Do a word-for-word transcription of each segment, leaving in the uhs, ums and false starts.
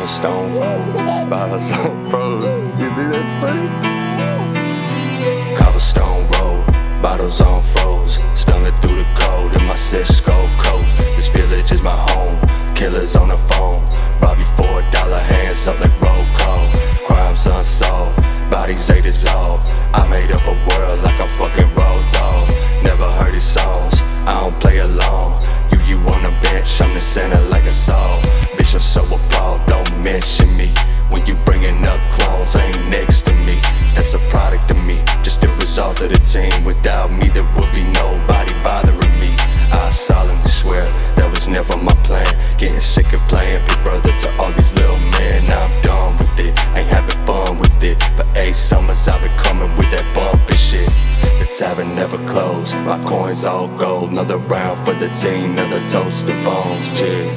Cobblestone road, bottles on froze. You think that's funny? Cobblestone road, bottles on froze. Stumbling through the cold in my Cisco coat. This village is my home. Killers on the phone. Robbie for a dollar, hands up like roll call. Crimes unsolved, bodies they dissolve. I made up a world like a fucking road dog. Never heard his songs, I don't play along. You, you on the bench, I'm the center like a saw. Bitch, I'm so appalled, don't mention me. When you bringing up clones, ain't next to me. That's a product of me, just the result of the team. Without me, there would be nobody bothering me. I solemnly swear, that was never my plan. Getting sick of playing big brother to all these little men. Now I'm done with it, ain't having fun with it. For eight summers I've been coming with that bumpy shit. The tavern never closed, my coins all gold. Another round for the team, another toast to bones, chill.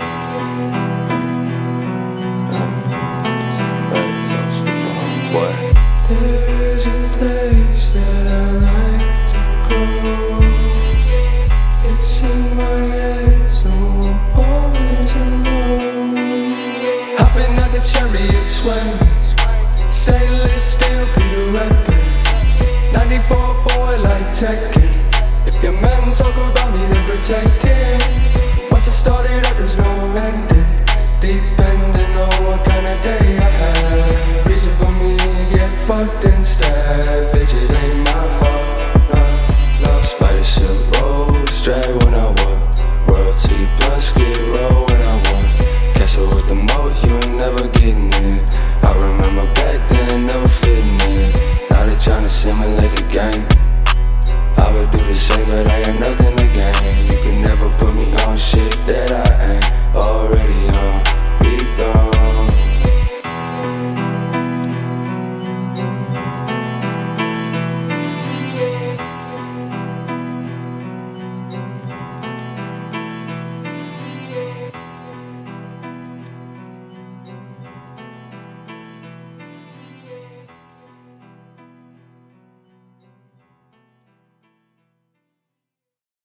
What? There's a place that I like to go. It's in my head, so I'm always alone. Hopping out the chariot, swing. Stainless steel, Peter rapping. ninety-four boy like Tekken. If your man talk about me, then protect him. Once I started up, there's no ending. Depending on what kind of day I had. Reaching for me, get fucked instead. Bitches ain't my fault. No, no. Spider silk rose, drag when I want. Royalty plus get roll when I want. Castle with the moat, you ain't never getting in. I remember back then, never fitting in. Now they tryna simulate the game. I would do the same, but I got nothing to gain. You can never put me on shit that